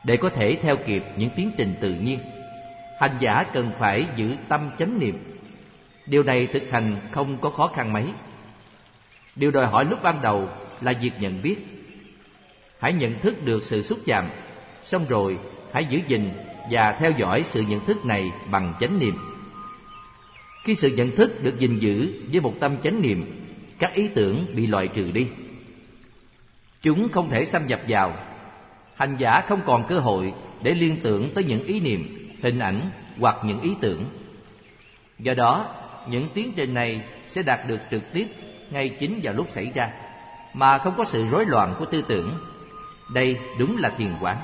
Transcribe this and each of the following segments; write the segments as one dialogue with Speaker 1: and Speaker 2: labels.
Speaker 1: Để có thể theo kịp những tiến trình tự nhiên, hành giả cần phải giữ tâm chánh niệm. Điều này thực hành không có khó khăn mấy. Điều đòi hỏi lúc ban đầu là việc nhận biết. Hãy nhận thức được sự xúc chạm, xong rồi hãy giữ gìn và theo dõi sự nhận thức này bằng chánh niệm. Khi sự nhận thức được gìn giữ với một tâm chánh niệm, các ý tưởng bị loại trừ đi. Chúng không thể xâm nhập vào. Hành giả không còn cơ hội để liên tưởng tới những ý niệm, hình ảnh hoặc những ý tưởng. Do đó, những tiến trình này sẽ đạt được trực tiếp ngay chính vào lúc xảy ra, mà không có sự rối loạn của tư tưởng. Đây đúng là thiền quán.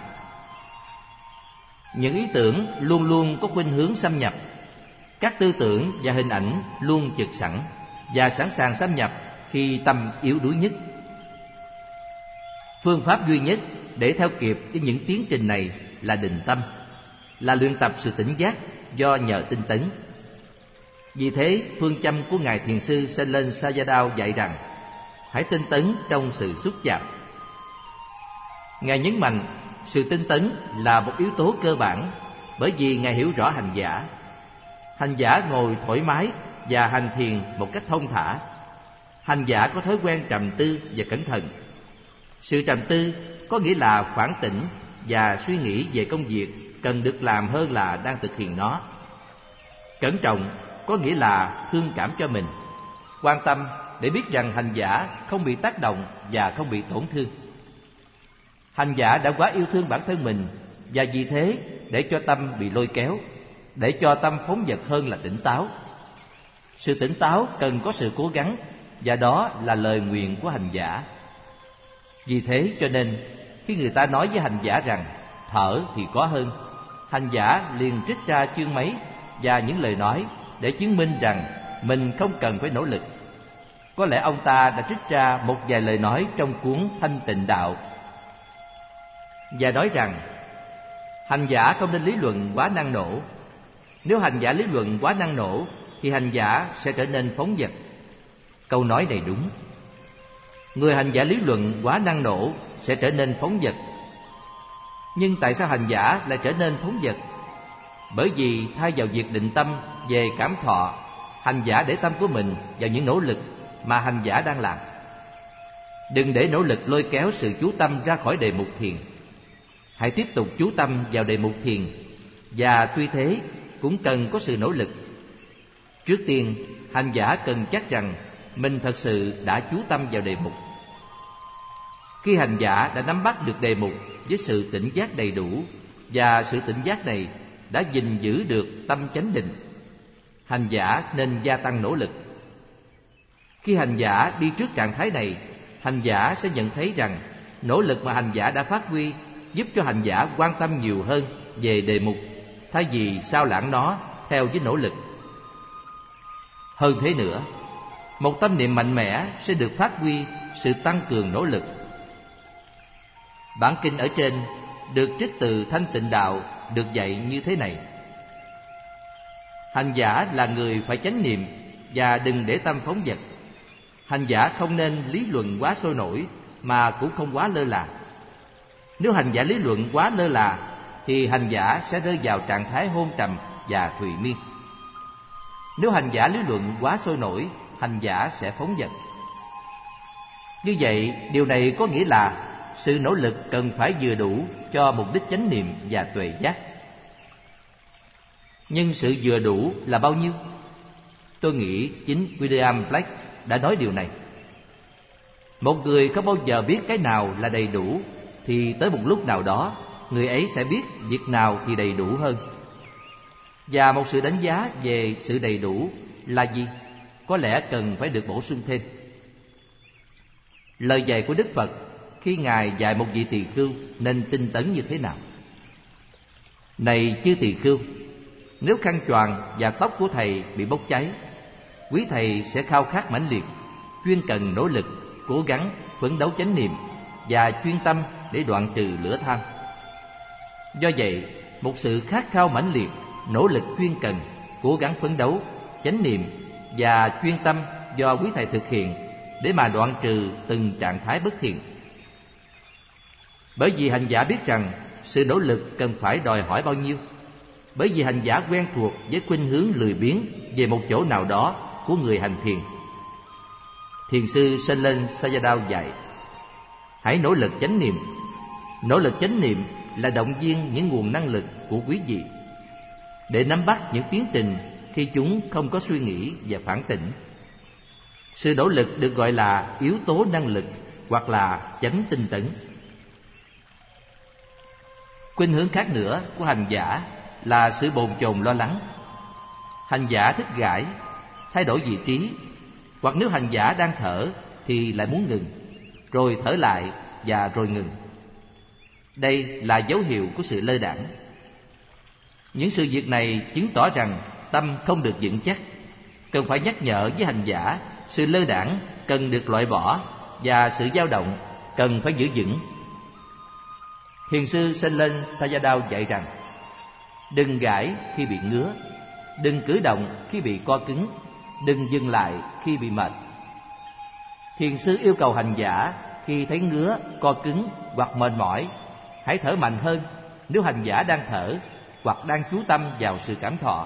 Speaker 1: Những ý tưởng luôn luôn có khuynh hướng xâm nhập. Các tư tưởng và hình ảnh luôn trực sẵn và sẵn sàng xâm nhập khi tâm yếu đuối nhất. Phương pháp duy nhất để theo kịp với những tiến trình này là định tâm, là luyện tập sự tỉnh giác do nhờ tinh tấn. Vì thế, phương châm của Ngài Thiền sư Selen Sayadaw dạy rằng hãy tinh tấn trong sự xúc chạm. Ngài nhấn mạnh sự tinh tấn là một yếu tố cơ bản, bởi vì Ngài hiểu rõ hành giả. Hành giả ngồi thoải mái và hành thiền một cách thông thả. Hành giả có thói quen trầm tư và cẩn thận. Sự trầm tư có nghĩa là phản tỉnh và suy nghĩ về công việc cần được làm hơn là đang thực hiện nó. Cẩn trọng có nghĩa là thương cảm cho mình, quan tâm để biết rằng hành giả không bị tác động và không bị tổn thương. Hành giả đã quá yêu thương bản thân mình, và vì thế để cho tâm bị lôi kéo, để cho tâm phóng dật hơn là tỉnh táo. Sự tỉnh táo cần có sự cố gắng, và đó là lời nguyện của hành giả. Vì thế cho nên khi người ta nói với hành giả rằng thở thì có hơn, hành giả liền trích ra chương mấy và những lời nói để chứng minh rằng mình không cần phải nỗ lực. Có lẽ ông ta đã trích ra một vài lời nói trong cuốn Thanh Tịnh Đạo, và nói rằng hành giả không nên lý luận quá năng nổ. Nếu hành giả lý luận quá năng nổ thì hành giả sẽ trở nên phóng dật. Câu nói này đúng. Người hành giả lý luận quá năng nổ sẽ trở nên phóng dật. Nhưng tại sao hành giả lại trở nên phóng dật? Bởi vì thay vào việc định tâm về cảm thọ, hành giả để tâm của mình vào những nỗ lực mà hành giả đang làm. Đừng để nỗ lực lôi kéo sự chú tâm ra khỏi đề mục thiền. Hãy tiếp tục chú tâm vào đề mục thiền, và tuy thế cũng cần có sự nỗ lực. Trước tiên, hành giả cần chắc rằng mình thật sự đã chú tâm vào đề mục. Khi hành giả đã nắm bắt được đề mục với sự tỉnh giác đầy đủ, và sự tỉnh giác này đã gìn giữ được tâm chánh định, hành giả nên gia tăng nỗ lực. Khi hành giả đi trước trạng thái này, hành giả sẽ nhận thấy rằng nỗ lực mà hành giả đã phát huy giúp cho hành giả quan tâm nhiều hơn về đề mục, thay vì sao lãng nó theo với nỗ lực. Hơn thế nữa, một tâm niệm mạnh mẽ sẽ được phát huy sự tăng cường nỗ lực. Bản kinh ở trên được trích từ Thanh Tịnh Đạo được dạy như thế này: hành giả là người phải chánh niệm và đừng để tâm phóng dật. Hành giả không nên lý luận quá sôi nổi, mà cũng không quá lơ là. Nếu hành giả lý luận quá lơ là thì hành giả sẽ rơi vào trạng thái hôn trầm và thùy miên. Nếu hành giả lý luận quá sôi nổi, hành giả sẽ phóng dật. Như vậy, điều này có nghĩa là sự nỗ lực cần phải vừa đủ cho mục đích chánh niệm và tuệ giác. Nhưng sự vừa đủ là bao nhiêu? Tôi nghĩ chính William Blake đã nói điều này. Một người không bao giờ biết cái nào là đầy đủ, thì tới một lúc nào đó người ấy sẽ biết việc nào thì đầy đủ hơn. Và một sự đánh giá về sự đầy đủ là gì? Có lẽ cần phải được bổ sung thêm. Lời dạy của Đức Phật khi Ngài dạy một vị tỳ khưu nên tinh tấn như thế nào? Này chư tỳ khưu, nếu khăn choàng và tóc của thầy bị bốc cháy, quý thầy sẽ khao khát mãnh liệt, chuyên cần nỗ lực, cố gắng, phấn đấu chánh niệm và chuyên tâm để đoạn trừ lửa tham. Do vậy, một sự khát khao mãnh liệt, nỗ lực chuyên cần, cố gắng phấn đấu, chánh niệm và chuyên tâm do quý thầy thực hiện để mà đoạn trừ từng trạng thái bất thiện. Bởi vì hành giả biết rằng sự nỗ lực cần phải đòi hỏi bao nhiêu, bởi vì hành giả quen thuộc với khuynh hướng lười biếng về một chỗ nào đó của người hành thiền. Thiền sư Sơn Lên Sayadaw dạy: hãy nỗ lực chánh niệm. Nỗ lực chánh niệm là động viên những nguồn năng lực của quý vị để nắm bắt những tiến trình khi chúng không có suy nghĩ và phản tỉnh. Sự nỗ lực được gọi là yếu tố năng lực hoặc là chánh tinh tấn. Khuynh hướng khác nữa của hành giả là sự bồn chồn lo lắng. Hành giả thích gãi, thay đổi vị trí, hoặc nếu hành giả đang thở thì lại muốn ngừng, rồi thở lại và rồi ngừng. Đây là dấu hiệu của sự lơ đãng. Những sự việc này chứng tỏ rằng tâm không được vững chắc. Cần phải nhắc nhở với hành giả sự lơ đãng cần được loại bỏ và sự dao động cần phải giữ vững. Thiền sư Sơn Lên Sayadaw dạy rằng: đừng gãi khi bị ngứa, đừng cử động khi bị co cứng, đừng dừng lại khi bị mệt. Thiền sư yêu cầu hành giả khi thấy ngứa, co cứng hoặc mệt mỏi, hãy thở mạnh hơn nếu hành giả đang thở hoặc đang chú tâm vào sự cảm thọ.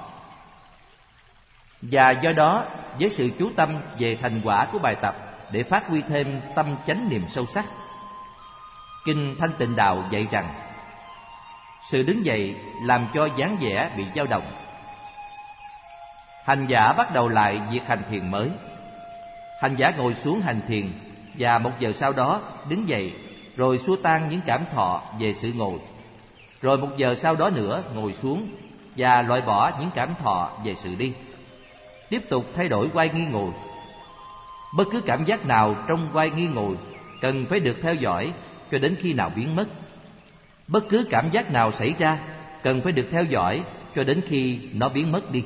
Speaker 1: Và do đó, với sự chú tâm về thành quả của bài tập để phát huy thêm tâm chánh niệm sâu sắc, Kinh Thanh Tịnh Đạo dạy rằng sự đứng dậy làm cho dáng vẻ bị dao động. Hành giả bắt đầu lại việc hành thiền mới. Hành giả ngồi xuống hành thiền và 1 giờ sau đó đứng dậy, rồi xua tan những cảm thọ về sự ngồi. Rồi 1 giờ sau đó nữa ngồi xuống và loại bỏ những cảm thọ về sự đi. Tiếp tục thay đổi oai nghi ngồi. Bất cứ cảm giác nào trong oai nghi ngồi cần phải được theo dõi cho đến khi nào biến mất. Bất cứ cảm giác nào xảy ra cần phải được theo dõi cho đến khi nó biến mất đi.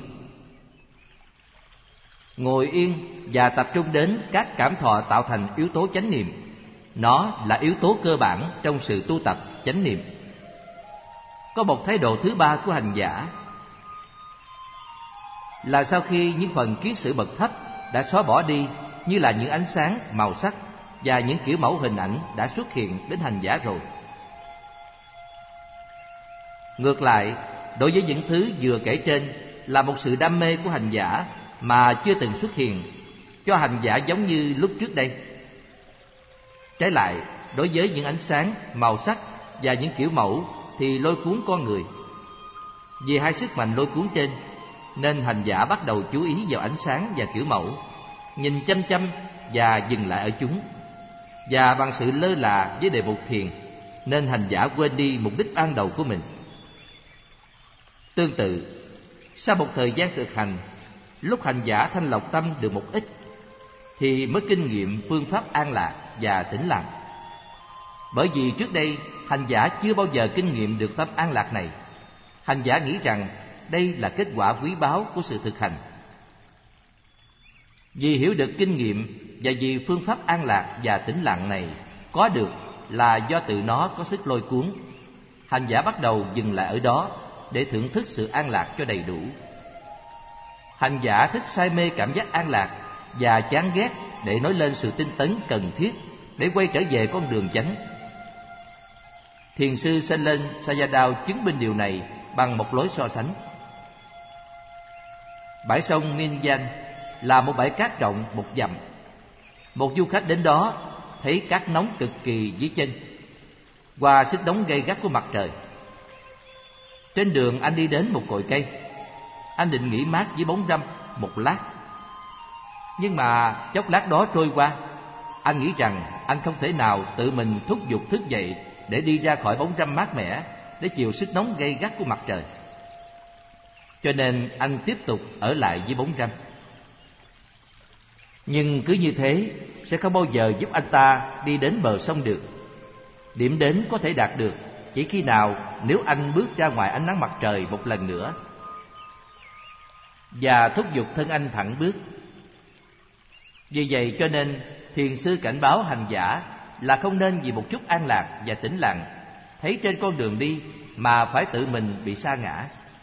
Speaker 1: Ngồi yên và tập trung đến các cảm thọ tạo thành yếu tố chánh niệm. Nó là yếu tố cơ bản trong sự tu tập chánh niệm. Có một thái độ thứ ba của hành giả là sau khi những phần kiết sử bậc thấp đã xóa bỏ đi, như là những ánh sáng, màu sắc và những kiểu mẫu hình ảnh đã xuất hiện đến hành giả rồi. Ngược lại, đối với những thứ vừa kể trên là một sự đam mê của hành giả mà chưa từng xuất hiện cho hành giả giống như lúc trước đây. Trái lại, đối với những ánh sáng, màu sắc và những kiểu mẫu thì lôi cuốn con người. Vì hai sức mạnh lôi cuốn trên, nên hành giả bắt đầu chú ý vào ánh sáng và kiểu mẫu, nhìn chăm chăm và dừng lại ở chúng. Và bằng sự lơ là với đề mục thiền, nên hành giả quên đi mục đích ban đầu của mình. Tương tự, sau một thời gian thực hành, lúc hành giả thanh lọc tâm được một ít, thì mới kinh nghiệm phương pháp an lạc và tĩnh lặng. Bởi vì trước đây hành giả chưa bao giờ kinh nghiệm được tâm an lạc này. Hành giả nghĩ rằng đây là kết quả quý báu của sự thực hành. Vì hiểu được kinh nghiệm và vì phương pháp an lạc và tĩnh lặng này có được là do tự nó có sức lôi cuốn, hành giả bắt đầu dừng lại ở đó để thưởng thức sự an lạc cho đầy đủ. Hành giả thích say mê cảm giác an lạc và chán ghét để nói lên sự tinh tấn cần thiết để quay trở về con đường chánh. Thiền sư Sơn Lên Sayadaw chứng minh điều này bằng một lối so sánh. Bãi sông Minyan là một bãi cát rộng 1 dặm. Một du khách đến đó thấy cát nóng cực kỳ dưới chân qua sức nóng gay gắt của mặt trời. Trên đường anh đi đến một cội cây. Anh định nghỉ mát dưới bóng râm 1 lát. Nhưng mà chốc lát đó trôi qua, anh nghĩ rằng anh không thể nào tự mình thúc giục thức dậy để đi ra khỏi bóng râm mát mẻ để chịu sức nóng gay gắt của mặt trời. Cho nên anh tiếp tục ở lại dưới bóng râm. Nhưng cứ như thế sẽ không bao giờ giúp anh ta đi đến bờ sông được. Điểm đến có thể đạt được chỉ khi nào nếu anh bước ra ngoài ánh nắng mặt trời một lần nữa và thúc giục thân anh thẳng bước. Vì vậy cho nên thiền sư cảnh báo hành giả là không nên vì một chút an lạc và tĩnh lặng thấy trên con đường đi mà phải tự mình bị sa ngã.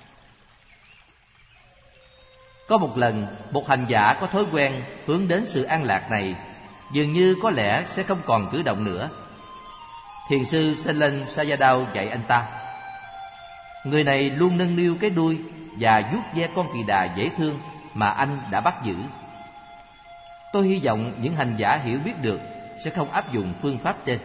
Speaker 1: Có một lần, một hành giả có thói quen hướng đến sự an lạc này dường như có lẽ sẽ không còn cử động nữa. Thiền sư Sên Lên Sayadaw dạy anh ta: người này luôn nâng niu cái đuôi và vuốt ve con kỳ đà dễ thương mà anh đã bắt giữ. Tôi hy vọng những hành giả hiểu biết được sẽ không áp dụng phương pháp trên.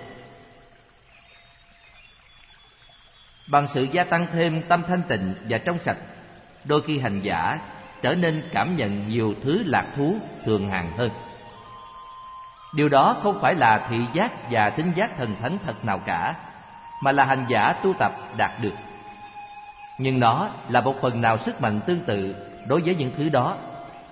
Speaker 1: Bằng sự gia tăng thêm tâm thanh tịnh và trong sạch, đôi khi hành giả trở nên cảm nhận nhiều thứ lạc thú thường hằng hơn. Điều đó không phải là thị giác và thính giác thần thánh thật nào cả, mà là hành giả tu tập đạt được. Nhưng nó là một phần nào sức mạnh tương tự đối với những thứ đó.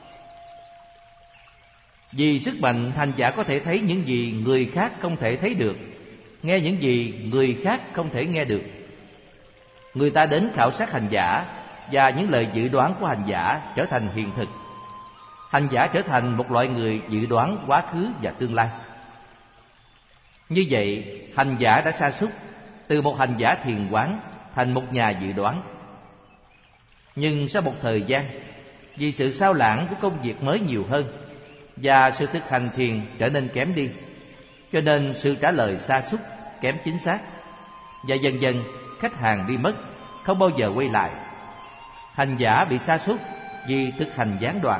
Speaker 1: Vì sức mạnh, hành giả có thể thấy những gì người khác không thể thấy được, nghe những gì người khác không thể nghe được. Người ta đến khảo sát hành giả, và những lời dự đoán của hành giả trở thành hiện thực. Hành giả trở thành một loại người dự đoán quá khứ và tương lai. Như vậy, hành giả đã sa sút từ một hành giả thiền quán thành một nhà dự đoán. Nhưng sau một thời gian, vì sự sao lãng của công việc mới nhiều hơn và sự thực hành thiền trở nên kém đi, cho nên sự trả lời sa sút, kém chính xác, và dần dần khách hàng đi mất, không bao giờ quay lại. Hành giả bị sa sút vì thực hành gián đoạn.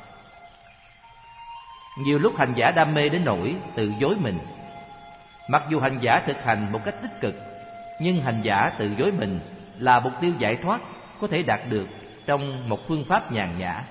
Speaker 1: Nhiều lúc hành giả đam mê đến nỗi tự dối mình. Mặc dù hành giả thực hành một cách tích cực, nhưng hành giả tự dối mình là mục tiêu giải thoát có thể đạt được trong một phương pháp nhàn nhã.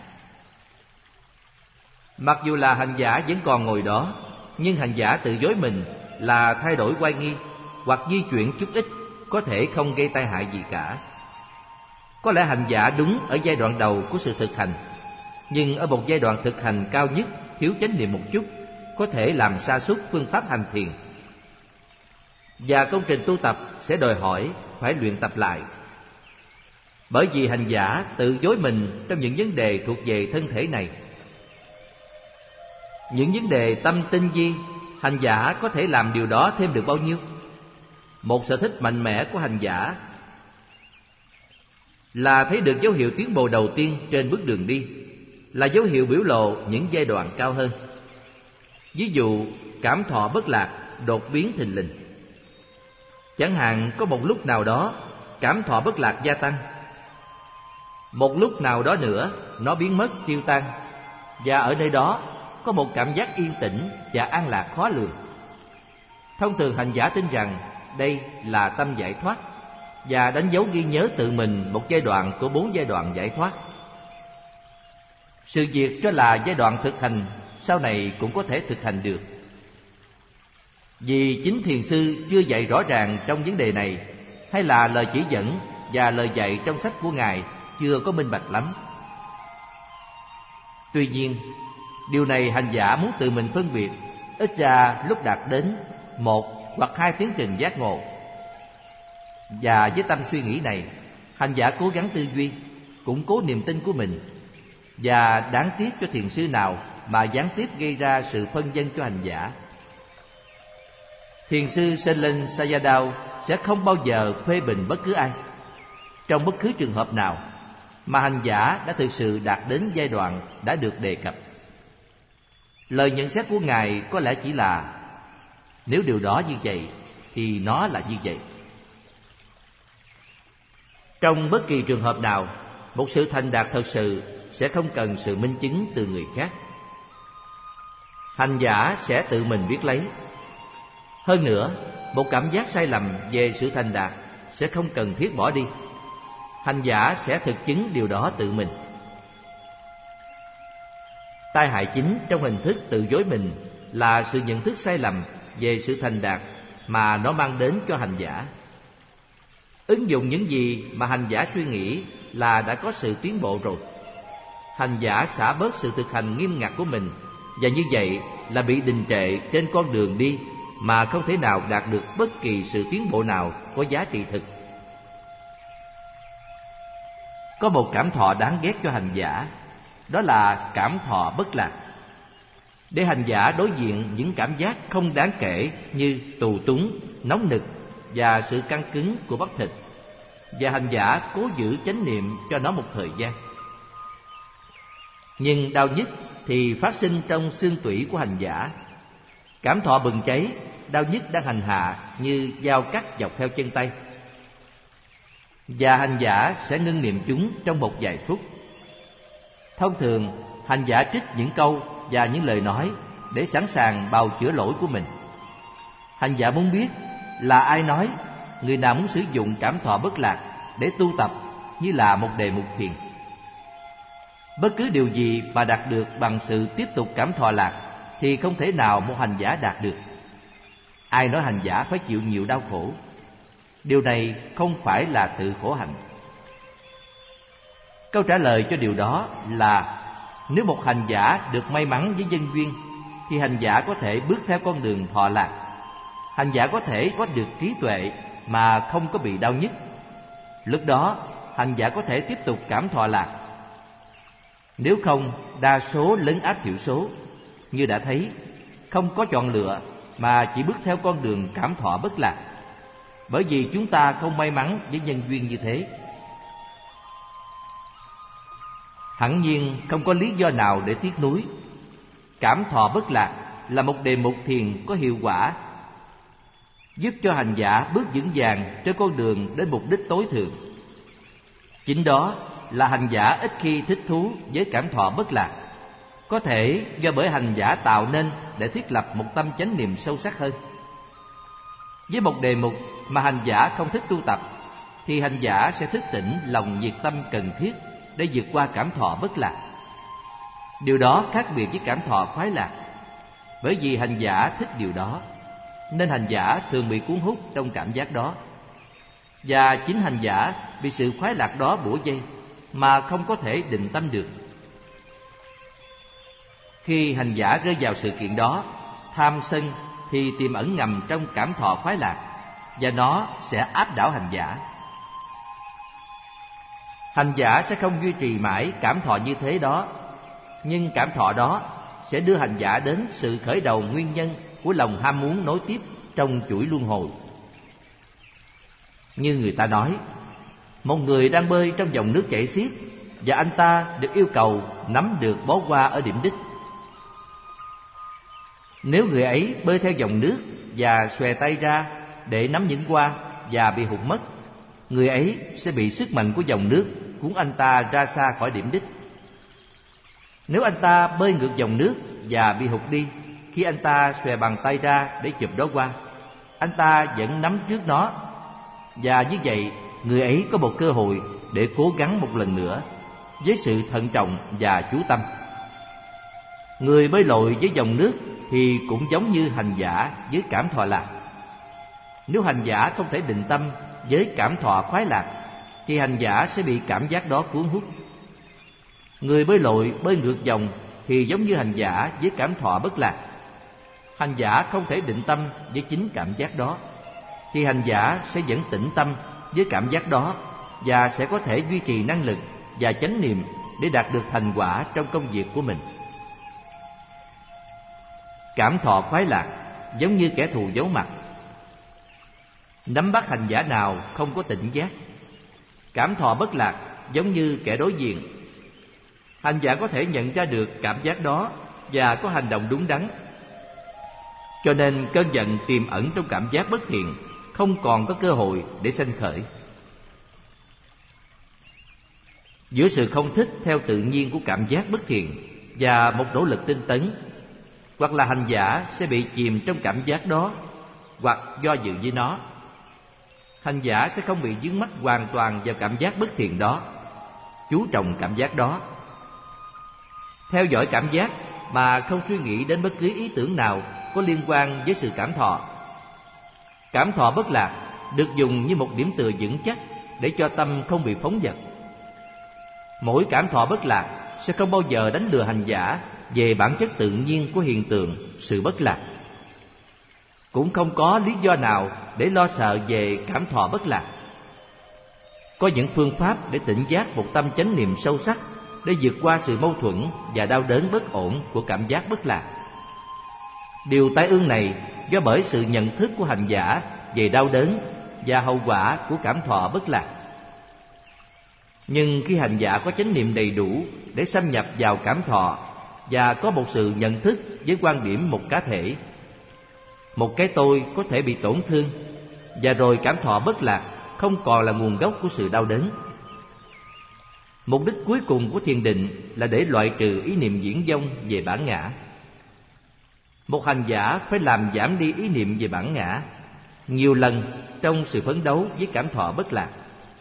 Speaker 1: Mặc dù là hành giả vẫn còn ngồi đó, nhưng hành giả tự dối mình là thay đổi oai nghi hoặc di chuyển chút ít có thể không gây tai hại gì cả. Có lẽ hành giả đúng ở giai đoạn đầu của sự thực hành, nhưng ở một giai đoạn thực hành cao nhất thiếu chánh niệm một chút có thể làm sa sút phương pháp hành thiền. Và công trình tu tập sẽ đòi hỏi phải luyện tập lại. Bởi vì hành giả tự dối mình trong những vấn đề thuộc về thân thể này. Những vấn đề tâm tinh vi, hành giả có thể làm điều đó thêm được bao nhiêu? Một sở thích mạnh mẽ của hành giả là thấy được dấu hiệu tiến bộ đầu tiên trên bước đường đi, là dấu hiệu biểu lộ những giai đoạn cao hơn. Ví dụ, cảm thọ bất lạc đột biến thình lình. Chẳng hạn có một lúc nào đó cảm thọ bất lạc gia tăng, một lúc nào đó nữa nó biến mất tiêu tan, và ở nơi đó có một cảm giác yên tĩnh và an lạc khó lường. Thông thường hành giả tin rằng đây là tâm giải thoát và đánh dấu ghi nhớ tự mình một giai đoạn của 4 giai đoạn giải thoát. Sự việc cho là giai đoạn thực hành sau này cũng có thể thực hành được. Vì chính thiền sư chưa dạy rõ ràng trong vấn đề này, hay là lời chỉ dẫn và lời dạy trong sách của Ngài chưa có minh bạch lắm. Tuy nhiên, điều này hành giả muốn tự mình phân biệt, ít ra lúc đạt đến 1 hoặc 2 tiến trình giác ngộ. Và với tâm suy nghĩ này, hành giả cố gắng tư duy, củng cố niềm tin của mình. Và đáng tiếc cho thiền sư nào mà gián tiếp gây ra sự phân vân cho hành giả. Thiền sư Sên Lên Sayadaw sẽ không bao giờ phê bình bất cứ ai, trong bất cứ trường hợp nào, mà hành giả đã thực sự đạt đến giai đoạn đã được đề cập. Lời nhận xét của Ngài có lẽ chỉ là: nếu điều đó như vậy, thì nó là như vậy. Trong bất kỳ trường hợp nào, một sự thành đạt thật sự sẽ không cần sự minh chứng từ người khác. Hành giả sẽ tự mình biết lấy. Hơn nữa, một cảm giác sai lầm về sự thành đạt sẽ không cần thiết bỏ đi. Hành giả sẽ thực chứng điều đó tự mình. Tai hại chính trong hình thức tự dối mình là sự nhận thức sai lầm về sự thành đạt mà nó mang đến cho hành giả. Ứng dụng những gì mà hành giả suy nghĩ là đã có sự tiến bộ rồi. Hành giả xả bớt sự thực hành nghiêm ngặt của mình, và như vậy là bị đình trệ trên con đường đi mà không thể nào đạt được bất kỳ sự tiến bộ nào có giá trị thực. Có một cảm thọ đáng ghét cho hành giả, đó là cảm thọ bất lạc. Để hành giả đối diện những cảm giác không đáng kể như tù túng, nóng nực và sự căng cứng của bắp thịt, và hành giả cố giữ chánh niệm cho nó một thời gian. Nhưng đau nhức thì phát sinh trong xương tủy của hành giả. Cảm thọ bừng cháy đau nhức đang hành hạ như dao cắt dọc theo chân tay. Và hành giả sẽ ngưng niệm chúng trong một vài phút. Thông thường, hành giả trích những câu và những lời nói để sẵn sàng bào chữa lỗi của mình. Hành giả muốn biết là ai nói, người nào muốn sử dụng cảm thọ bất lạc để tu tập như là một đề mục thiền. Bất cứ điều gì mà đạt được bằng sự tiếp tục cảm thọ lạc thì không thể nào một hành giả đạt được. Ai nói hành giả phải chịu nhiều đau khổ? Điều này không phải là tự khổ hạnh. Câu trả lời cho điều đó là nếu một hành giả được may mắn với nhân duyên thì hành giả có thể bước theo con đường thọ lạc. Hành giả có thể có được trí tuệ mà không có bị đau nhức. Lúc đó hành giả có thể tiếp tục cảm thọ lạc. Nếu không, đa số lấn áp thiểu số. Như đã thấy, không có chọn lựa mà chỉ bước theo con đường cảm thọ bất lạc, bởi vì chúng ta không may mắn với nhân duyên như thế. Hẳn nhiên không có lý do nào để tiếc nuối. Cảm thọ bất lạc là một đề mục thiền có hiệu quả, giúp cho hành giả bước vững vàng trên con đường đến mục đích tối thượng. Chính đó là hành giả ít khi thích thú với cảm thọ bất lạc, có thể do bởi hành giả tạo nên để thiết lập một tâm chánh niệm sâu sắc hơn. Với một đề mục mà hành giả không thích tu tập thì hành giả sẽ thức tỉnh lòng nhiệt tâm cần thiết để vượt qua cảm thọ bất lạc. Điều đó khác biệt với cảm thọ khoái lạc. Bởi vì hành giả thích điều đó nên hành giả thường bị cuốn hút trong cảm giác đó, và chính hành giả bị sự khoái lạc đó bủa vây mà không có thể định tâm được. Khi hành giả rơi vào sự kiện đó, tham sân thì tiềm ẩn ngầm trong cảm thọ khoái lạc, và nó sẽ áp đảo hành giả. Hành giả sẽ không duy trì mãi cảm thọ như thế đó, nhưng cảm thọ đó sẽ đưa hành giả đến sự khởi đầu nguyên nhân của lòng ham muốn nối tiếp trong chuỗi luân hồi. Như người ta nói, một người đang bơi trong dòng nước chảy xiết và anh ta được yêu cầu nắm được bó hoa ở điểm đích. Nếu người ấy bơi theo dòng nước và xòe tay ra để nắm những hoa và bị hụt mất, người ấy sẽ bị sức mạnh của dòng nước cuốn anh ta ra xa khỏi điểm đích. Nếu anh ta bơi ngược dòng nước và bị hụt đi khi anh ta xòe bàn tay ra để chụp đó hoa, anh ta vẫn nắm trước nó, và như vậy người ấy có một cơ hội để cố gắng một lần nữa với sự thận trọng và chú tâm. Người bơi lội với dòng nước thì cũng giống như hành giả với cảm thọ lạc. Nếu hành giả không thể định tâm với cảm thọ khoái lạc thì hành giả sẽ bị cảm giác đó cuốn hút. Người bơi lội bơi ngược dòng thì giống như hành giả với cảm thọ bất lạc. Hành giả không thể định tâm với chính cảm giác đó thì hành giả sẽ vẫn tĩnh tâm với cảm giác đó và sẽ có thể duy trì năng lực và chánh niệm để đạt được thành quả trong công việc của mình. Cảm thọ khoái lạc giống như kẻ thù giấu mặt, nắm bắt hành giả nào không có tỉnh giác. Cảm thọ bất lạc giống như kẻ đối diện. Hành giả có thể nhận ra được cảm giác đó và có hành động đúng đắn. Cho nên cơn giận tiềm ẩn trong cảm giác bất thiện không còn có cơ hội để sanh khởi. Giữa sự không thích theo tự nhiên của cảm giác bất thiện và một nỗ lực tinh tấn, hoặc là hành giả sẽ bị chìm trong cảm giác đó, hoặc do dự với nó. Hành giả sẽ không bị vướng mắc hoàn toàn vào cảm giác bất thiện đó, chú trọng cảm giác đó, theo dõi cảm giác mà không suy nghĩ đến bất cứ ý tưởng nào có liên quan với sự cảm thọ. Cảm thọ bất lạc được dùng như một điểm tựa vững chắc để cho tâm không bị phóng dật. Mỗi cảm thọ bất lạc sẽ không bao giờ đánh lừa hành giả về bản chất tự nhiên của hiện tượng sự bất lạc. Cũng không có lý do nào để lo sợ về cảm thọ bất lạc. Có những phương pháp để tỉnh giác một tâm chánh niệm sâu sắc để vượt qua sự mâu thuẫn và đau đớn bất ổn của cảm giác bất lạc. Điều tai ương này do bởi sự nhận thức của hành giả về đau đớn và hậu quả của cảm thọ bất lạc. Nhưng khi hành giả có chánh niệm đầy đủ để xâm nhập vào cảm thọ và có một sự nhận thức với quan điểm một cá thể, Một cái tôi có thể bị tổn thương, và rồi cảm thọ bất lạc không còn là nguồn gốc của sự đau đớn. Mục đích cuối cùng của thiền định là để loại trừ ý niệm viển vông về bản ngã. Một hành giả phải làm giảm đi ý niệm về bản ngã nhiều lần trong sự phấn đấu với cảm thọ bất lạc.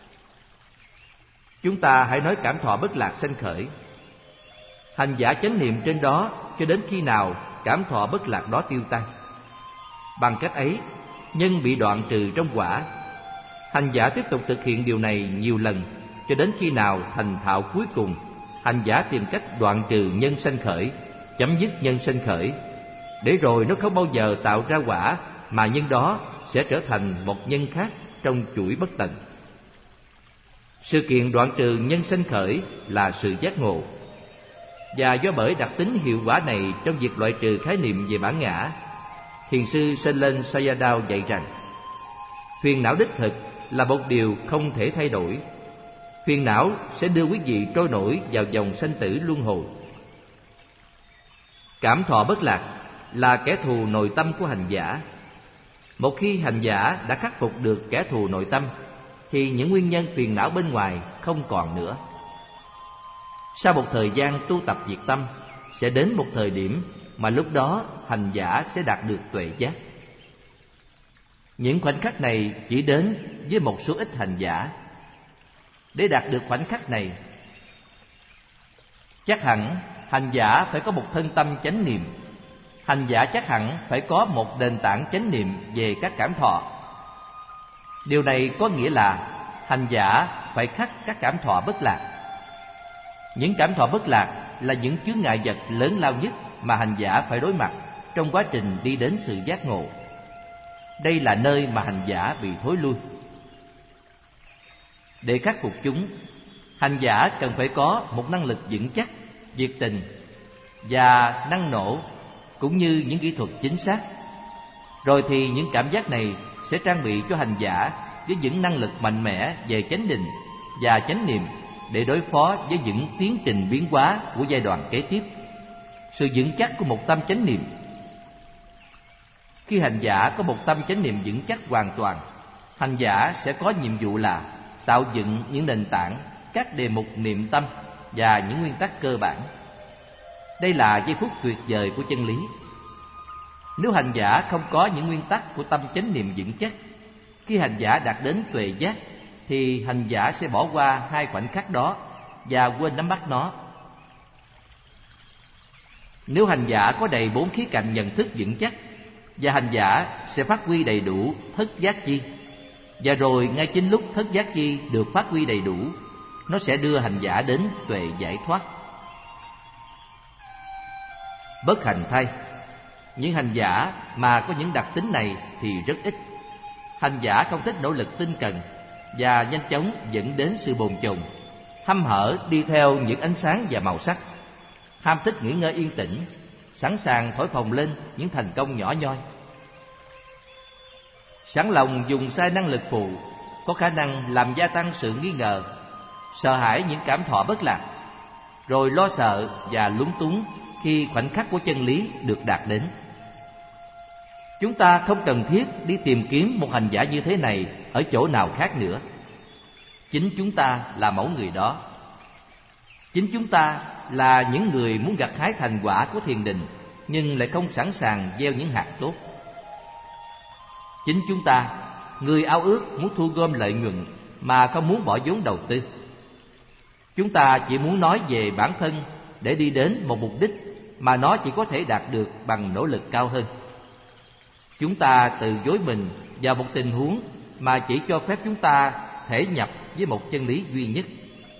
Speaker 1: Chúng ta hãy nói cảm thọ bất lạc sanh khởi. Hành giả chánh niệm trên đó cho đến khi nào cảm thọ bất lạc đó tiêu tan. Bằng cách ấy, nhân bị đoạn trừ trong quả. Hành giả tiếp tục thực hiện điều này nhiều lần cho đến khi nào thành thạo cuối cùng, hành giả tìm cách đoạn trừ nhân sanh khởi, chấm dứt nhân sanh khởi, để rồi nó không bao giờ tạo ra quả, mà nhân đó sẽ trở thành một nhân khác trong chuỗi bất tận. Sự kiện đoạn trừ nhân sanh khởi là sự giác ngộ. Và do bởi đặc tính hiệu quả này trong việc loại trừ khái niệm về bản ngã, thiền sư Selen Sayadaw dạy rằng phiền não đích thực là một điều không thể thay đổi. Phiền não sẽ đưa quý vị trôi nổi vào dòng sanh tử luân hồi. Cảm thọ bất lạc là kẻ thù nội tâm của hành giả. Một khi hành giả đã khắc phục được kẻ thù nội tâm, thì những nguyên nhân phiền não bên ngoài không còn nữa. Sau một thời gian tu tập diệt tâm, sẽ đến một thời điểm mà lúc đó hành giả sẽ đạt được tuệ giác. Những khoảnh khắc này chỉ đến với một số ít hành giả. Để đạt được khoảnh khắc này, chắc hẳn hành giả phải có một thân tâm chánh niệm. Hành giả chắc hẳn phải có một nền tảng chánh niệm về các cảm thọ. Điều này có nghĩa là hành giả phải khắc các cảm thọ bất lạc. Những cảm thọ bất lạc là những chướng ngại vật lớn lao nhất mà hành giả phải đối mặt trong quá trình đi đến sự giác ngộ. Đây là nơi mà hành giả bị thối lui. Để khắc phục chúng, hành giả cần phải có một năng lực vững chắc, nhiệt tình và năng nổ, cũng như những kỹ thuật chính xác. Rồi thì những cảm giác này sẽ trang bị cho hành giả với những năng lực mạnh mẽ về chánh định và chánh niệm để đối phó với những tiến trình biến hóa của giai đoạn kế tiếp. Sự vững chắc của một tâm chánh niệm. Khi hành giả có một tâm chánh niệm vững chắc hoàn toàn, hành giả sẽ có nhiệm vụ là tạo dựng những nền tảng, các đề mục niệm tâm và những nguyên tắc cơ bản. Đây là giây phút tuyệt vời của chân lý. Nếu hành giả không có những nguyên tắc của tâm chánh niệm vững chắc, khi hành giả đạt đến tuệ giác, thì hành giả sẽ bỏ qua hai khoảnh khắc đó và quên nắm bắt nó. Nếu hành giả có đầy bốn khía cạnh nhận thức vững chắc, và hành giả sẽ phát huy đầy đủ thất giác chi, và rồi ngay chính lúc thất giác chi được phát huy đầy đủ, nó sẽ đưa hành giả đến tuệ giải thoát. Bất hạnh thay, những hành giả mà có những đặc tính này thì rất ít. Hành giả không thích nỗ lực tinh cần và nhanh chóng dẫn đến sự bồn chồn, hăm hở đi theo những ánh sáng và màu sắc, ham thích nghỉ ngơi yên tĩnh, sẵn sàng thổi phồng lên những thành công nhỏ nhoi. Sẵn lòng dùng sai năng lực phụ có khả năng làm gia tăng sự nghi ngờ, sợ hãi những cảm thọ bất lạc, rồi lo sợ và lúng túng khi khoảnh khắc của chân lý được đạt đến. Chúng ta không cần thiết đi tìm kiếm một hành giả như thế này ở chỗ nào khác nữa. Chính chúng ta là mẫu người đó. Chính chúng ta là những người muốn gặt hái thành quả của thiền định, nhưng lại không sẵn sàng gieo những hạt tốt. Chính chúng ta, người ao ước muốn thu gom lợi nhuận mà không muốn bỏ vốn đầu tư. Chúng ta chỉ muốn nói về bản thân để đi đến một mục đích mà nó chỉ có thể đạt được bằng nỗ lực cao hơn. Chúng ta tự dối mình vào một tình huống mà chỉ cho phép chúng ta thể nhập với một chân lý duy nhất.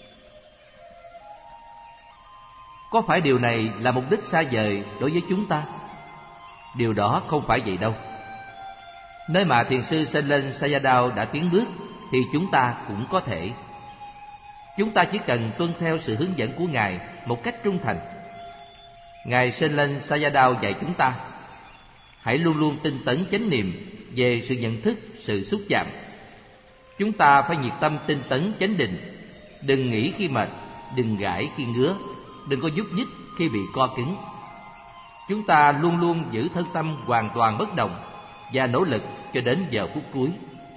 Speaker 1: Có phải điều này là mục đích xa vời đối với chúng ta? Điều đó không phải vậy đâu. Nơi mà thiền sư Selen Sayadaw đã tiến bước thì chúng ta cũng có thể. Chúng ta chỉ cần tuân theo sự hướng dẫn của Ngài một cách trung thành. Ngài Selen Sayadaw dạy chúng ta hãy luôn luôn tinh tấn chánh niệm về sự nhận thức, sự xúc chạm. Chúng ta phải nhiệt tâm tinh tấn chánh định, đừng nghỉ khi mệt, đừng gãi khi ngứa, đừng có nhúc nhích khi bị co cứng. Chúng ta luôn luôn giữ thân tâm hoàn toàn bất động, và nỗ lực cho đến giờ phút cuối.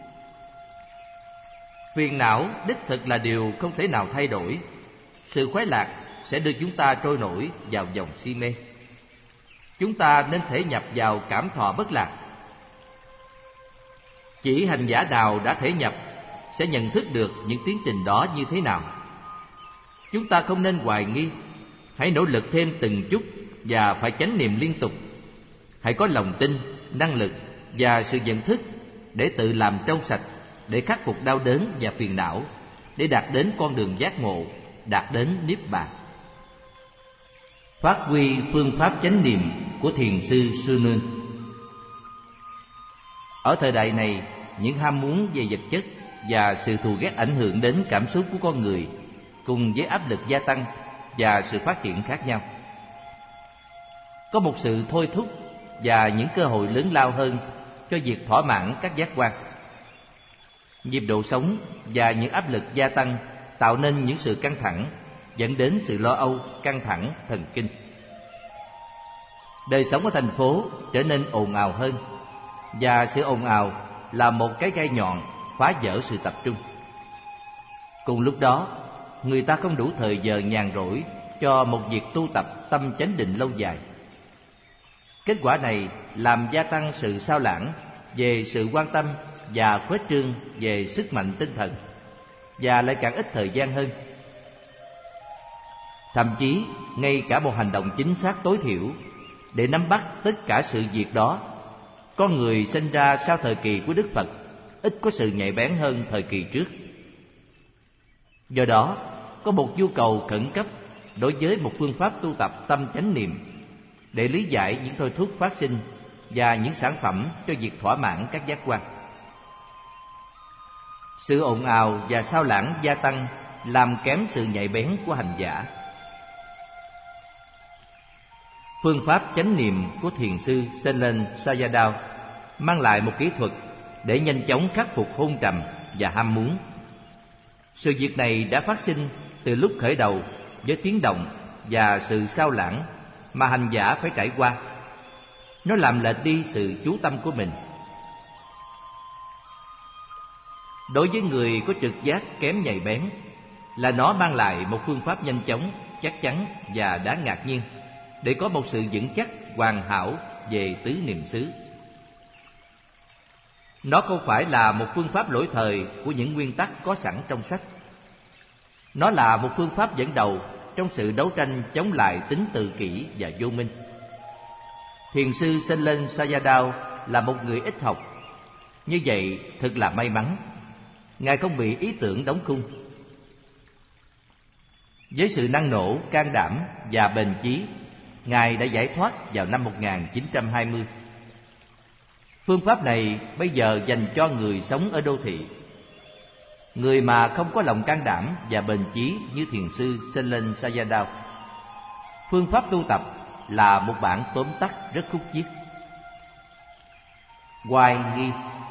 Speaker 1: Phiền não đích thực là điều không thể nào thay đổi. Sự khoái lạc sẽ đưa chúng ta trôi nổi vào dòng si mê. Chúng ta nên thể nhập vào cảm thọ bất lạc. Chỉ hành giả nào đã thể nhập sẽ nhận thức được những tiến trình đó như thế nào. Chúng ta không nên hoài nghi, hãy nỗ lực thêm từng chút và phải chánh niệm liên tục. Hãy có lòng tin, năng lực và sự nhận thức để tự làm trong sạch, để khắc phục đau đớn và phiền não, để đạt đến con đường giác ngộ, đạt đến niết bàn. Phát huy phương pháp chánh niệm của thiền sư Sư Nương. Ở thời đại này, những ham muốn về vật chất và sự thù ghét ảnh hưởng đến cảm xúc của con người, cùng với áp lực gia tăng và sự phát triển khác nhau. Có một sự thôi thúc và những cơ hội lớn lao hơn cho việc thỏa mãn các giác quan. Nhịp độ sống và những áp lực gia tăng tạo nên những sự căng thẳng, dẫn đến sự lo âu, căng thẳng, thần kinh. Đời sống ở thành phố trở nên ồn ào hơn, và sự ồn ào là một cái gai nhọn phá vỡ sự tập trung. Cùng lúc đó, người ta không đủ thời giờ nhàn rỗi cho một việc tu tập tâm chánh định lâu dài. Kết quả này làm gia tăng sự sao lãng về sự quan tâm và khuếch trương về sức mạnh tinh thần, và lại càng ít thời gian hơn. Thậm chí, ngay cả một hành động chính xác tối thiểu để nắm bắt tất cả sự việc đó, con người sinh ra sau thời kỳ của Đức Phật ít có sự nhạy bén hơn thời kỳ trước. Do đó, có một nhu cầu khẩn cấp đối với một phương pháp tu tập tâm chánh niệm để lý giải những thôi thúc phát sinh và những sản phẩm cho việc thỏa mãn các giác quan. Sự ồn ào và sao lãng gia tăng làm kém sự nhạy bén của hành giả. Phương pháp chánh niệm của thiền sư Selen Sayadaw mang lại một kỹ thuật để nhanh chóng khắc phục hôn trầm và ham muốn. Sự việc này đã phát sinh từ lúc khởi đầu với tiếng động và sự sao lãng mà hành giả phải trải qua. Nó làm lệch đi sự chú tâm của mình. Đối với người có trực giác kém nhạy bén, là nó mang lại một phương pháp nhanh chóng, chắc chắn và đáng ngạc nhiên để có một sự vững chắc hoàn hảo về tứ niệm xứ. Nó không phải là một phương pháp lỗi thời của những nguyên tắc có sẵn trong sách. Nó là một phương pháp dẫn đầu trong sự đấu tranh chống lại tính tự kỷ và vô minh. Thiền sư Selen Sayadaw là một người ít học. Như vậy thật là may mắn. Ngài không bị ý tưởng đóng khung. Với sự năng nổ, can đảm và bền chí, Ngài đã giải thoát vào năm 1920. Phương pháp này bây giờ dành cho người sống ở đô thị. Người mà không có lòng can đảm và bền chí như thiền sư Selen Sayadaw. Phương pháp tu tập là một bản tóm tắt rất khúc chiết. Hoài nghi.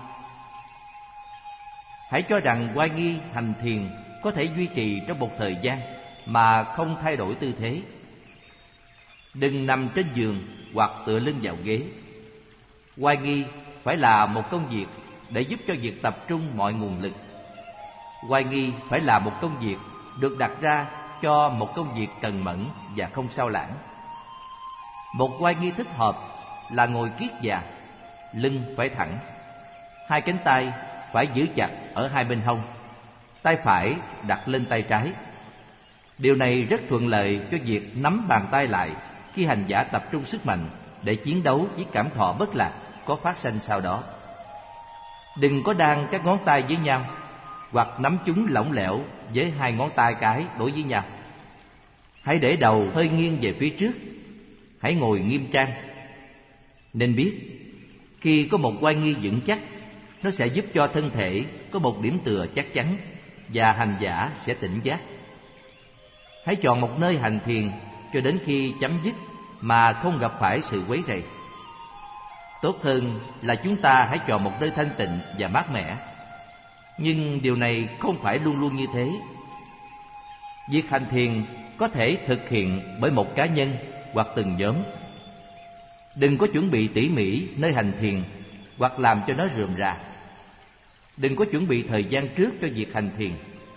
Speaker 1: Hãy cho rằng hoài nghi hành thiền có thể duy trì trong một thời gian mà không thay đổi tư thế. Đừng nằm trên giường hoặc tựa lưng vào ghế. Hoài nghi phải là một công việc để giúp cho việc tập trung mọi nguồn lực. Hoài nghi phải là một công việc được đặt ra cho một công việc cần mẫn và không sao lãng. Một hoài nghi thích hợp là ngồi kiết già, lưng phải thẳng, hai cánh tay phải giữ chặt ở hai bên hông, tay phải đặt lên tay trái. Điều này rất thuận lợi cho việc nắm bàn tay lại khi hành giả tập trung sức mạnh để chiến đấu với cảm thọ bất lạc có phát sinh sau đó. Đừng có đan các ngón tay với nhau hoặc nắm chúng lỏng lẻo với hai ngón tay cái đối với nhau. Hãy để đầu hơi nghiêng về phía trước. Hãy ngồi nghiêm trang. Nên biết, khi có một oai nghi vững chắc, nó sẽ giúp cho thân thể có một điểm tựa chắc chắn và hành giả sẽ tỉnh giác. Hãy chọn một nơi hành thiền cho đến khi chấm dứt mà không gặp phải sự quấy rầy. Tốt hơn là chúng ta hãy chọn một nơi thanh tịnh và mát mẻ. Nhưng điều này không phải luôn luôn như thế. Việc hành thiền có thể thực hiện bởi một cá nhân hoặc từng nhóm. Đừng có chuẩn bị tỉ mỉ nơi hành thiền hoặc làm cho nó rườm rà. Đừng có chuẩn bị thời gian trước cho việc hành thiền.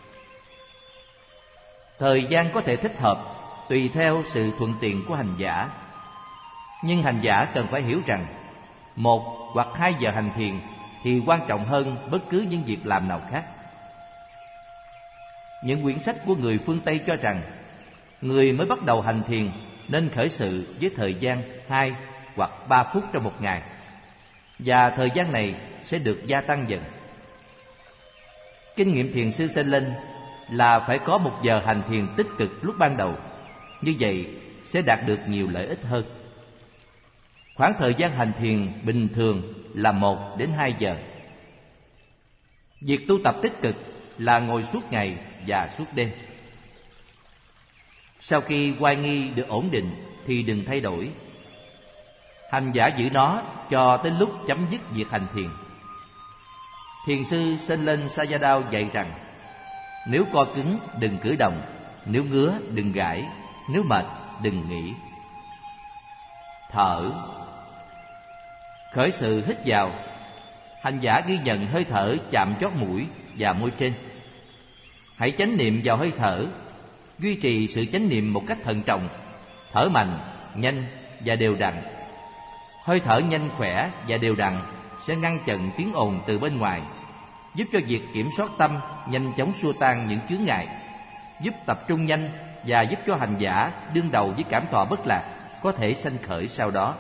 Speaker 1: Thời gian có thể thích hợp tùy theo sự thuận tiện của hành giả. Nhưng hành giả cần phải hiểu rằng 1 hoặc 2 giờ hành thiền thì quan trọng hơn bất cứ những việc làm nào khác. Những quyển sách của người phương Tây cho rằng người mới bắt đầu hành thiền nên khởi sự với thời gian 2 hoặc 3 phút trong một ngày, và thời gian này sẽ được gia tăng dần. Kinh nghiệm thiền sư Sen Lân là phải có 1 giờ hành thiền tích cực lúc ban đầu. Như vậy sẽ đạt được nhiều lợi ích hơn. Khoảng thời gian hành thiền bình thường là 1 đến 2 giờ. Việc tu tập tích cực là ngồi suốt ngày và suốt đêm. Sau khi oai nghi được ổn định thì đừng thay đổi. Hành giả giữ nó cho tới lúc chấm dứt việc hành thiền. Thiền sư Sen Lân Sayadaw dạy rằng nếu co cứng đừng cử động, nếu ngứa đừng gãi, nếu mệt đừng nghỉ. Thở. Khởi sự hít vào. Hành giả ghi nhận hơi thở chạm chót mũi và môi trên. Hãy chánh niệm vào hơi thở. Duy trì sự chánh niệm một cách thận trọng. Thở mạnh, nhanh và đều đặn. Hơi thở nhanh khỏe và đều đặn sẽ ngăn chặn tiếng ồn từ bên ngoài, giúp cho việc kiểm soát tâm nhanh chóng xua tan những chướng ngại, giúp tập trung nhanh và giúp cho hành giả đương đầu với cảm thọ bất lạc có thể sanh khởi sau đó.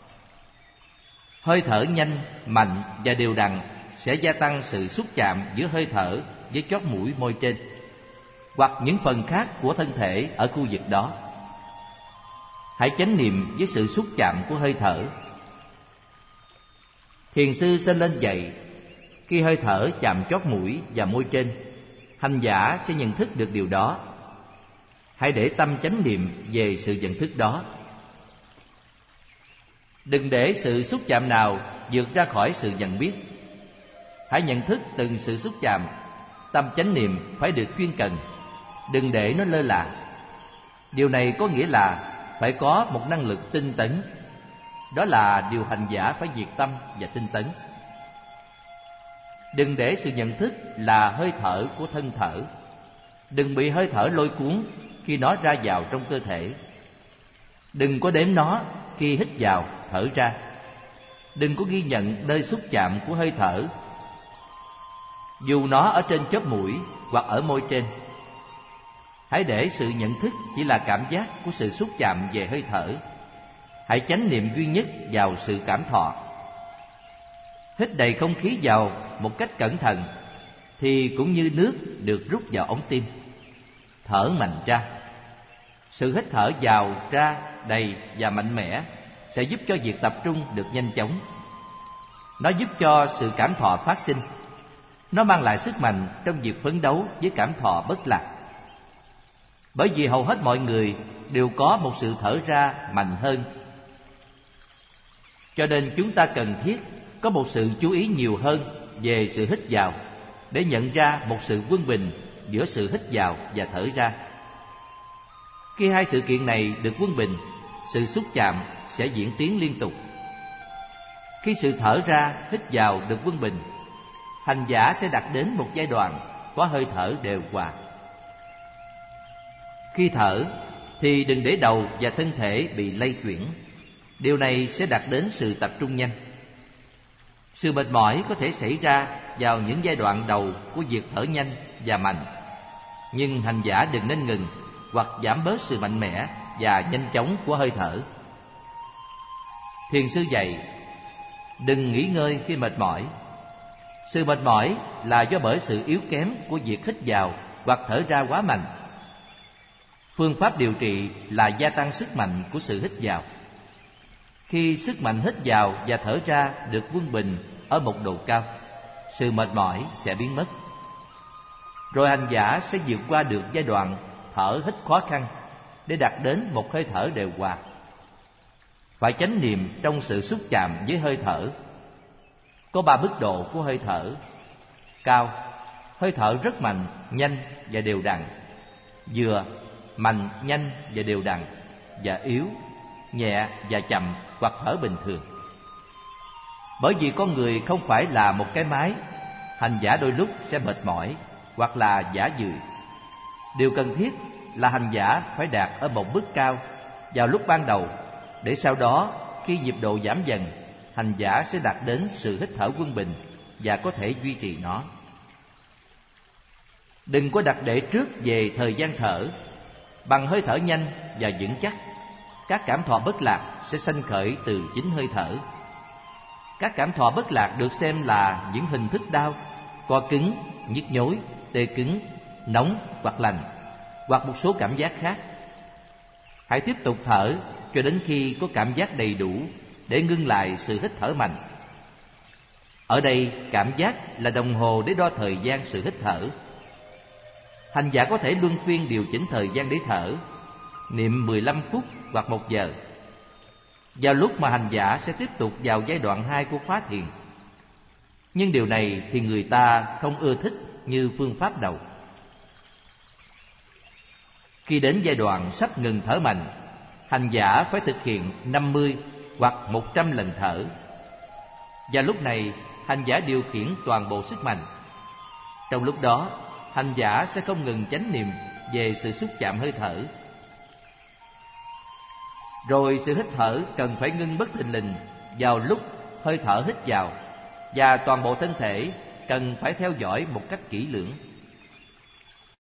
Speaker 1: Hơi thở nhanh, mạnh và đều đặn sẽ gia tăng sự xúc chạm giữa hơi thở với chóp mũi môi trên hoặc những phần khác của thân thể ở khu vực đó. Hãy chánh niệm với sự xúc chạm của hơi thở. Thiền sư Sen Lân dạy, khi hơi thở chạm chót mũi và môi trên, hành giả sẽ nhận thức được điều đó. Hãy để tâm chánh niệm về sự nhận thức đó. Đừng để sự xúc chạm nào vượt ra khỏi sự nhận biết. Hãy nhận thức từng sự xúc chạm. Tâm chánh niệm phải được chuyên cần, đừng để nó lơ là. Điều này có nghĩa là phải có một năng lực tinh tấn. Đó là điều hành giả phải diệt tâm và tinh tấn. Đừng để sự nhận thức là hơi thở của thân thở. Đừng bị hơi thở lôi cuốn khi nó ra vào trong cơ thể. Đừng có đếm nó khi hít vào, thở ra. Đừng có ghi nhận nơi xúc chạm của hơi thở, dù nó ở trên chóp mũi hoặc ở môi trên. Hãy để sự nhận thức chỉ là cảm giác của sự xúc chạm về hơi thở. Hãy chánh niệm duy nhất vào sự cảm thọ. Hít đầy không khí vào một cách cẩn thận thì cũng như nước được rút vào ống tim. Thở mạnh ra. Sự hít thở vào ra đầy và mạnh mẽ sẽ giúp cho việc tập trung được nhanh chóng. Nó giúp cho sự cảm thọ phát sinh. Nó mang lại sức mạnh trong việc phấn đấu với cảm thọ bất lạc. Bởi vì hầu hết mọi người đều có một sự thở ra mạnh hơn, cho nên chúng ta cần thiết có một sự chú ý nhiều hơn về sự hít vào để nhận ra một sự quân bình giữa sự hít vào và thở ra. Khi hai sự kiện này được quân bình, sự xúc chạm sẽ diễn tiến liên tục. Khi sự thở ra, hít vào được quân bình, hành giả sẽ đạt đến một giai đoạn có hơi thở đều hòa. Khi thở thì đừng để đầu và thân thể bị lay chuyển. Điều này sẽ đạt đến sự tập trung nhanh. Sự mệt mỏi có thể xảy ra vào những giai đoạn đầu của việc thở nhanh và mạnh, nhưng hành giả đừng nên ngừng hoặc giảm bớt sự mạnh mẽ và nhanh chóng của hơi thở. Thiền sư dạy, đừng nghỉ ngơi khi mệt mỏi. Sự mệt mỏi là do bởi sự yếu kém của việc hít vào hoặc thở ra quá mạnh. Phương pháp điều trị là gia tăng sức mạnh của sự hít vào. Khi sức mạnh hít vào và thở ra được quân bình ở một độ cao, sự mệt mỏi sẽ biến mất. Rồi hành giả sẽ vượt qua được giai đoạn thở hít khó khăn để đạt đến một hơi thở đều hòa. Phải chánh niệm trong sự xúc chạm với hơi thở. Có 3 mức độ của hơi thở. Cao, hơi thở rất mạnh, nhanh và đều đặn. Vừa, mạnh, nhanh và đều đặn. Và yếu, nhẹ và chậm hoặc thở bình thường. Bởi vì con người không phải là một cái máy, hành giả đôi lúc sẽ mệt mỏi hoặc là giả dự. Điều cần thiết là hành giả phải đạt ở một mức cao vào lúc ban đầu, để sau đó khi nhịp độ giảm dần, hành giả sẽ đạt đến sự hít thở quân bình và có thể duy trì nó. Đừng có đặt để trước về thời gian thở. Bằng hơi thở nhanh và vững chắc, các cảm thọ bất lạc sẽ sanh khởi từ chính hơi thở. Các cảm thọ bất lạc được xem là những hình thức đau, co cứng, nhức nhối, tê cứng, nóng hoặc lạnh, hoặc một số cảm giác khác. Hãy tiếp tục thở cho đến khi có cảm giác đầy đủ để ngưng lại sự hít thở mạnh. Ở đây, cảm giác là đồng hồ để đo thời gian sự hít thở. Hành giả có thể luân phiên điều chỉnh thời gian để thở, niệm 15 phút hoặc 1 giờ. Vào lúc mà hành giả sẽ tiếp tục vào giai đoạn 2 của khóa thiền. Nhưng điều này thì người ta không ưa thích như phương pháp đầu. Khi đến giai đoạn sắp ngừng thở mạnh, hành giả phải thực hiện 50 hoặc 100 lần thở. Và lúc này, hành giả điều khiển toàn bộ sức mạnh. Trong lúc đó, hành giả sẽ không ngừng chánh niệm về sự xúc chạm hơi thở. Rồi sự hít thở cần phải ngưng bất thình lình vào lúc hơi thở hít vào, và toàn bộ thân thể cần phải theo dõi một cách kỹ lưỡng.